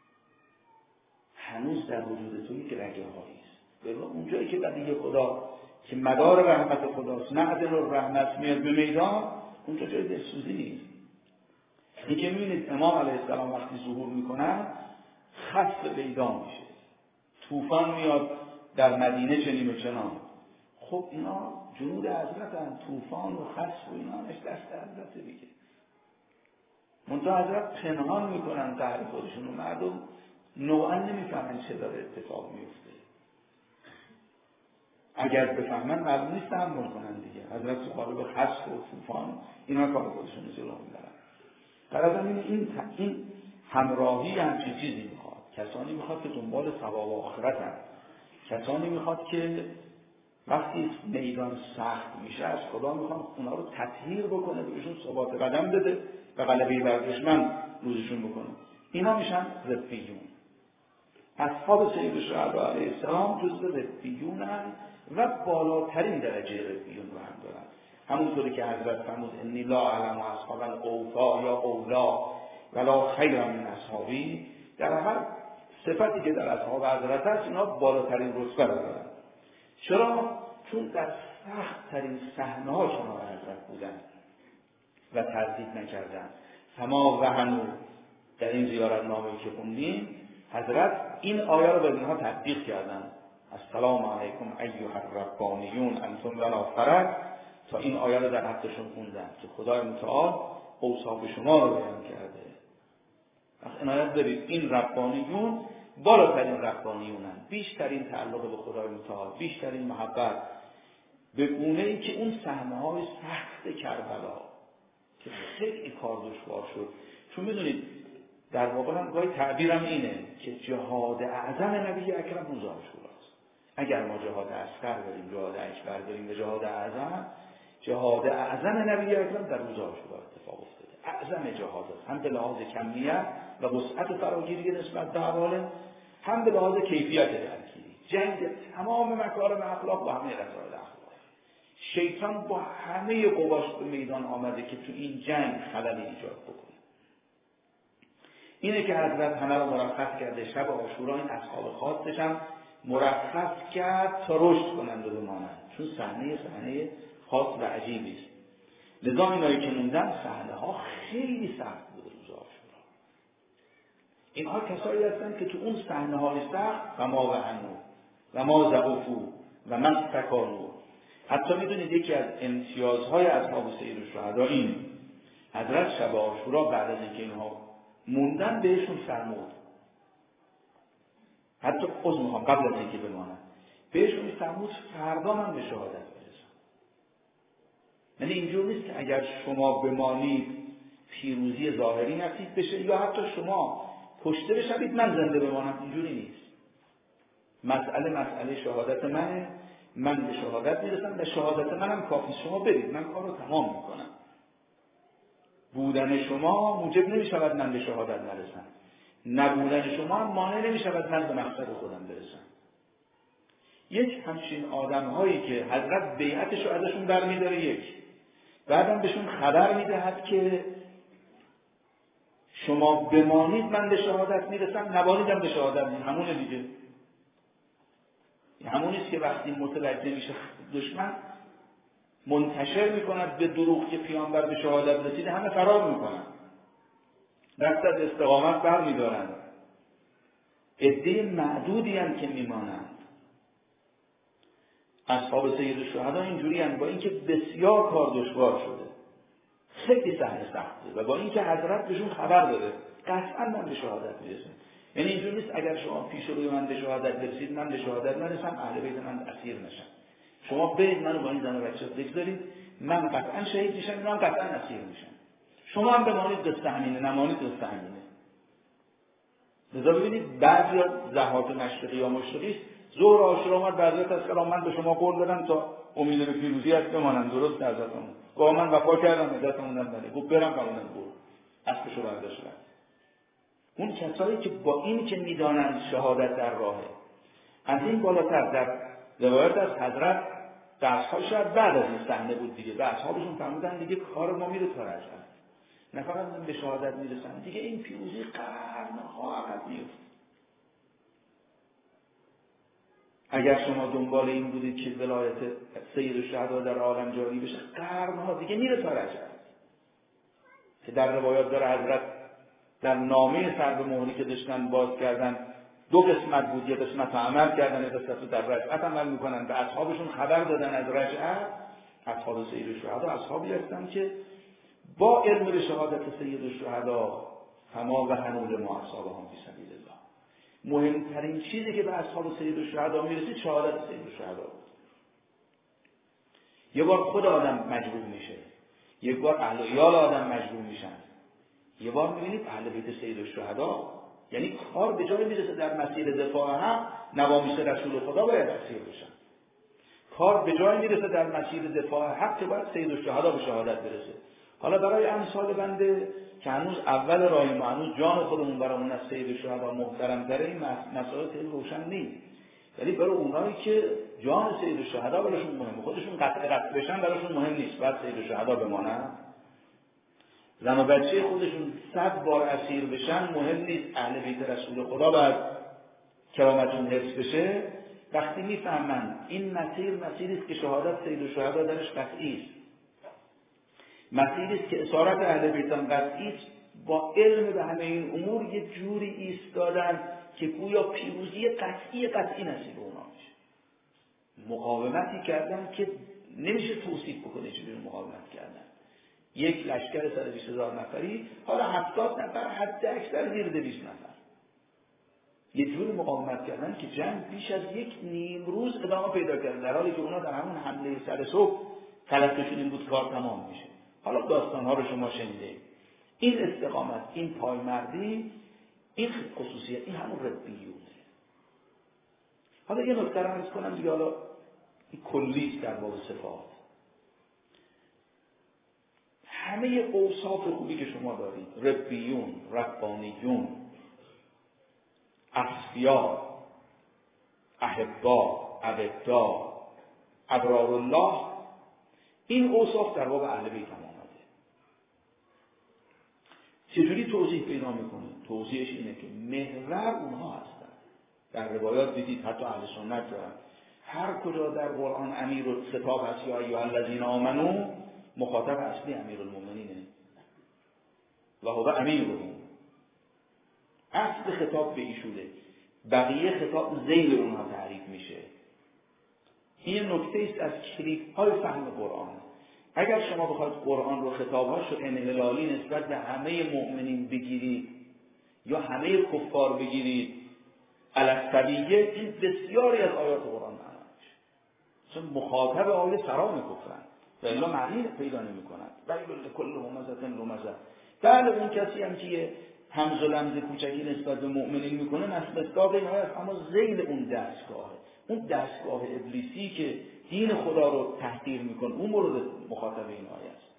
هنوز در وجود تو یک رگه هایی است. ببین اونجایی که بدیه خدا که مدار رحمت خداست، معدن الرحمت میاد به میدان، اونجا جای دلسوزی نیست. این که میبینید امام علیه السلام وقتی ظهور میکنن خسف میدان میشه، طوفان میاد در مدینه چنین و چنان. خب اینا جنود حضرتن، طوفان و خسف و اینانش دست حضرت دیگه. منتها حضرت پنهان میکنن قهر خودشون و مردم نوعا نمیفهمن چه داره اتفاق میفته. اگر بفهمن معلوم نیست تحمل کنن دیگه. حضرت تو قالب خسف و طوفان اینا کار خودشون رو جلو میبرن. غرض این این این همراهی همچین چیزی میخواد. کسانی میخواد که دنبال ثواب و آخرتن. کسانی میخواد که وقتی میدان سخت میشه از خدا میخواد اونا رو تطهیر بکنه، بهشون ثبات قدم بده و غلبه بر دشمن روزشون بکنه. اینا میشن رفیون. اصحاب سید الشهدا علیه السلام جزو رفیونن و بالاترین درجه رفیون رو هم دارن. همونطوری که حضرت فرمود انی لا اعلم اصحاب الاوفا یا اولا ولا خیر من اصحابی، در هر صفتی که در اصحاب حضرت هست اینا بالاترین رتبه رو دارن. چرا؟ چون در سخت ترین صحنه ها کنار حضرت بودن و تردید نکردن. فما وهنوا در این زیارت نامه‌ای که خوندیم حضرت این آیه رو به اینها تطبیق کردن. السلام علیکم ایها الربانیون انتم لنا فرج، تا این آیه رو در حقشون خوندن که خدای متعال اوصاف شما رو بیان کرده. وقت عنایت دارید این ربانیون بالاترین ربانیونن، بیشترین تعلق به خدای متعال، بیشترین محبت، به گونه‌ای که اون صحنه‌های سخت کربلا که خیلی کار دشوار شد. چون میدونید در واقع هم گاهی تعبیرم اینه که جهاد اعظم نبی اکرم روز عاشوراست. اگر ما جهاد اصغر داریم، جهاد اکبر داریم و جهاد اعظم، جهاد اعظم نبی اکرم در روز عاشورا اتفاق افتاده. اعظم جهاد است، هم به لحاظ کمیت و وسعت فراگیری نسبت به حواله، هم به لحاظ کیفیت درگیری. جنگ تمام مکارم اخلاق با همه رضایل اخلاق. شیطان با همه قواش به میدان آمده که تو این جنگ خللی ایجاد بکنه. اینه که حضرت همه رو مرخص کرده. شب عاشورا این اصحاب خاصش هم مرخص کرد تا رشد کنند و بمانند، چون صحنه صحنه خاص و عجیبی است. لذا اینایی که موندن صحنه ها خیلی سخت بود روز عاشورا. اینها کسایی هستند که تو اون صحنه های سخت و ما وهنوا و ما ضعفوا و ما استکانوا. حتی میدونید یکی از امتیازهای اصحاب سید الشهدا این، حضرت شب عاشورا بعد از اینکه اینها موندن بهشون فرمود، حتی خود میخوام قبل از اینکه بمانن بهشون فرمود فردا من به شهادت برسم. یعنی اینجور نیست که اگر شما بمانید پیروزی ظاهری نصیب بشه، یا حتی شما کشته بشوید من زنده بمانم. اینجوری نیست. مسئله مسئله شهادت منه، من به شهادت میرسم و شهادت منم کافی. شما برید من کار رو تمام میکنم. بودن شما موجب نمیشود من به شهادت نرسم، نبودن شما هم مانع نمیشود من به مقصد خودم برسم. یک همچین آدم هایی که حضرت بیعتش رو ازشون برمیداره، یک بعدم بهشون خبر میدهد که شما بمانید من به شهادت میرسم، نبانیدم به شهادت میرسم. همونه دیگه. همونیست که وقتی متوجه میشه دشمن منتشر میکند به دروغ که پیامبر به شهادت رسیده، همه فرار میکنن، دست از استقامت بر میدارن. عده معدودی هم که میمانند. اصحاب سید الشهدا اینجوری هم، با اینکه بسیار کار دشوار شده، خیلی صحنه سخته، و با اینکه حضرت بهشون خبر داده قطعا من به شهادت میرسم. یعنی اینجوری نیست اگر شما پیش روی من به شهادت برسید من به شهادت نرسم، اهل بیت من اسیر نشم. شما برید منو با این زن و بچه بگذارید، من قطعا شهید میشم، اینا هم قطعا اسیر میشن. شما هم بمانید قصه همینه، نمانید قصه همینه. لذا ببینید بعضی ضحاک مشرقی یا مشرقی ظهر عاشورا اومد بعضیت از کلام من به شما قول دادم تا امید به پیروزی هست بمانم. درست حضرتمون با من وفا کردم، عزتمون بله گفت برم قبولم بود اسبشو برداشت رفت. اون کسایی که با این که میدانند شهادت در راهه، از این بالاتر در روایت از حضرت درس‌ها شاید بعد از این صحنه بود دیگه، و اصحابشون فهمیدن دیگه کار ما میره تا رجعت، نه فقط من به شهادت میرسم دیگه، این پیروزی قرن‌ها عقب میفته. اگر شما دنبال این بودید که ولایت سید الشهدا در عالم جاری بشه، قرن‌ها دیگه میره تا رجعت. که در روایات داره حضرت در نامه سر به مهری که داشتن باز کردن دو قسمت بود، یه قسمت عمل کردن، یه قسمت در رجعت عمل میکنن. به اصحابشون خبر دادن از رجعت. اصحاب سید الشهدا اصحابی هستن که با علم به شهادت سید الشهدا فما و هنول ما اصحابهم فی سبیل الله، مهمترین چیزی که به اصحاب سید الشهدا میرسید شهادت سید الشهدا بود. یه بار خود آدم مجبور میشه، یک بار اهل ایال آدم مجبور میشن، یه بار میبینید اهل بیت سید الشهدا. یعنی کار به جای میرسه در مسیر دفاع هم نوامیس رسول خدا باید اسیر بشن. کار به جای میرسه در مسیر دفاع حق که باید سید الشهدا به شهادت برسه. حالا برای امثال بنده که هنوز اول راهی ما، هنوز جان خودمون برامون از سید الشهدا محترم‌تره، این مسائل خیلی روشن نیست. ولی برای اونایی که جان سید الشهدا براشون مهمه، خودشون قطع قطع بشن براشون مهم نیست، بعد سید الشهدا بمانن. زن و بچه خودشون صد بار اسیر بشن مهم نیست، اهل بیت رسول خدا باید کرامتشون حفظ بشه. وقتی میفهمن این مسیر مسیری است که شهادت سید الشهدا درش قطعی است، مسیری است که اسارت اهل بیتان قطعی است، با علم به همه این امور یه جوری ایستادن که گویا پیروزی قطعی قطعی نصیب اونا میشه. مقاومتی کردن که نمیشه توصیف بکنه چجوری مقاومت کردن. یک لشکر صد و بیست هزار نفری، حالا هفتاد نفر، حد اکثر زیر دویست نفر، یه جوری مقاومت کردن که جنگ بیش از یک نیم روز ادامه پیدا کردن، در حالی که اونا در همون حمله سر صبح تلقیشون این بود کار تمام میشه. حالا داستانها رو شما شنیده. این استقامت، این پایمردی، این خصوصیت، این همون ربیونه. حالا یه نکته رو عرض کنم دیگه، حالا این کلیست در باب صفات. همه اوصاف خوبی که شما دارید، ربیون، ربانیون، اصفیا، احبا، ابدا، ابرار الله، این اوصاف در باب اهل بیت هم آمده. چجوری توضیح پیدا میکنه؟ توضیحش اینه که محور اونها هستن. در روایات دیدید حتی اهل سنت دارن، هر کجا در قرآن امیر و خطاب هست یا ایها الذین آمنو، مخاطب اصلی امیرالمومنینه و هو امیرهم. اصل خطاب به ایشونه، بقیه خطاب ذیل اونها تعریف میشه. این نکته است از کلیدهای فهم قرآن. اگر شما بخواید قرآن رو خطابهاش رو انحلالی نسبت به همه مؤمنین بگیرید یا همه کفار بگیرید الاسطویه، این بسیاری از آیات قرآن معنا میشه. چون مخاطب آیه سران کفرن و الا معنی پیدا نمی کنند. ولی کل همزه لمزه، بله اون کسی هم که همز و لمز کوچکی نسبت به مؤمنین میکنه مصداق این آیه است، اما ذیل اون دستگاهه، اون دستگاه ابلیسی که دین خدا رو تحقیر میکنه، اون مورد مخاطب این آیه است.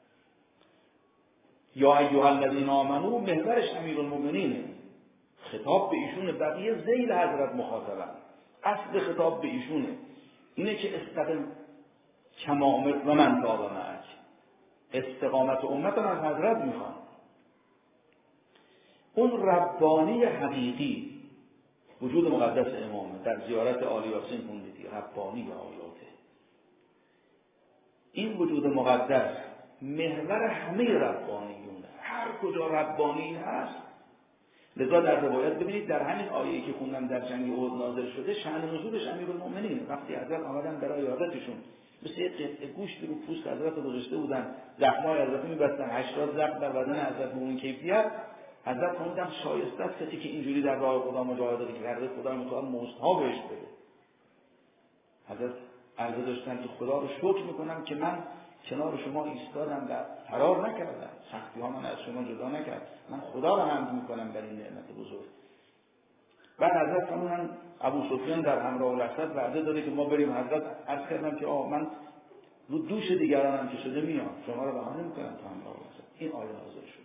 یا ایها الذین آمنو محورش امیرالمؤمنینه، خطاب به ایشونه، بقیه ذیل حضرت مخاطبن، اصل خطاب به ایشونه اینه که استقم کما امرت و من تاب معک، استقامت امت از حضرت میخوان. اون ربانی حقیقی وجود مقدس امامه، در زیارت آل یاسین خوندید ربانی آیاته. این وجود مقدس محور همه ربانیونه، هر کجا ربانی هست. لذا در روایت ببینید در همین آیه‌ای که خوندم در جنگ احد نازل شده، شأن نزولش امیرالمؤمنین، وقتی حضرت آمدن برای عیادتشون مثل یک قطعه گوشت رو پوست حضرت رو گذاشته بودن، زخمای حضرت می‌بستن، هشتاد زخم در بدن حضرت به اون کیفیت، حضرت فرمودن شایسته است کسی که اینجوری در راه خدا مجاهده کرده خدا متعال مزدها بهش بده. حضرت عرضه داشتن که خدا رو شکر میکنم که من کنار شما ایستادم و فرار نکردم، سختی ها من از شما جدا نکرد، من خدا رو حمد میکنم بر این نعمت بزرگ. بعد حضرت فرمودن ابو سفیان در همراه الاسد وعده داده که ما بریم. حضرت عرض کردم که آه من رو دوش دیگرانم که شده میام، شما رو بهانه میکنم تا همراه الاسد. این آیه نازل شد.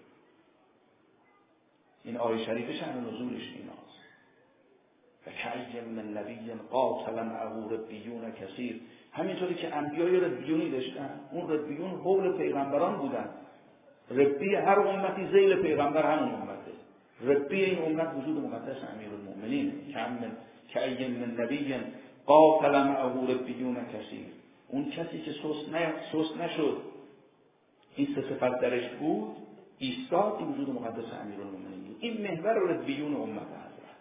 این آیه شریف شأن نزولش ایناست. و کأی من نبی قاتل معه ربیون کثیر. همینطوری که انبیای ربیونی داشتن، اون ربیون حول پیغمبران بودن. ربی هر امتی ذیل پیغمبر همون امته. ربی این امت وجود مقدس امیرالمؤمنین. کأی من نبی قاتل معه ربیون کثیر. اون کسی که سست نشد، این سه صفت درش بود، ایستاد، این وجود مقدس امیرالمؤمنین بود. این محور ربیون امت حضرت.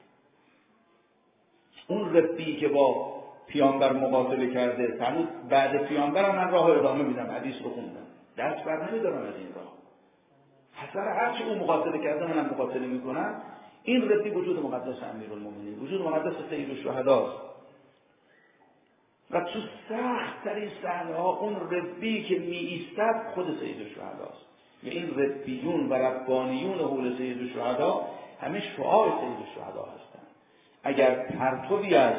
اون ربی که با پیامبر مقاتله کرده، فرمود بعد پیامبر من راه ادامه میدم، حدیث رو خوندم، دست بر نمیدارم از این راه. حسر هر چی اون مقاتله کرده منم مقاتله میکنم. این ربی وجود مقدس امیرالمؤمنین، وجود مقدس سید الشهداست. و تو سخت ترین صحنه ها اون ربی که می ایستد خود سید الشهداست. و این ربیون و ربانیون حول سید الشهدا همه شعار سید الشهدا هستند. اگر پرتوی از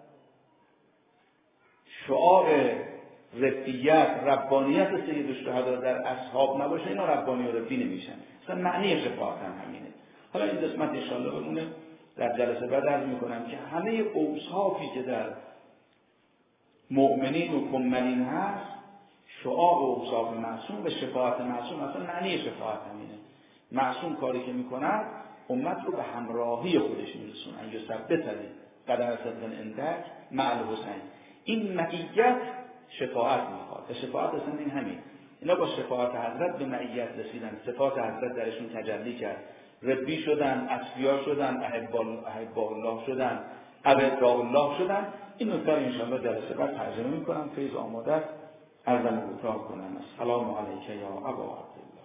شعار ربیت، ربانیت سید الشهدا در اصحاب نباشه، اینا ربانی و ربی نمیشن. اصلا معنی شفاعت هم همینه. حالا این قسمت ان شاءالله بمونه، در جلسه بعد عرض میکنم که همه اوصافی که در مؤمنین و کملین هست، شعار و اوصاف معصوم و شفاعت معصوم، اصلا معنی شفاعت همینه. معصوم کاری که میکنن امت رو به همراهی خودش میرسونن. یا ثبتنی قدر صدق اندک مع الحسین. این معیت شفاعت میخواد و شفاعت اصلا این همین. اینا با شفاعت حضرت به معیت رسیدن، صفات حضرت درشون تجلی کرد، ربی شدن، اصفیا شدن، احب الله شدن، ابدا الله شدن. این نکته ان شاء الله جلسه بعد ترجمه میکنم. فیض آماده است، عرضم کوتاه کنم. السلام علیک یا ابا عبدالله.